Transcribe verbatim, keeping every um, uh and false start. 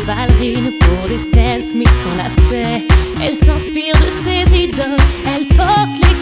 ballerines pour des Stan Smith sans lacets. Elle s'inspire de ses idoles.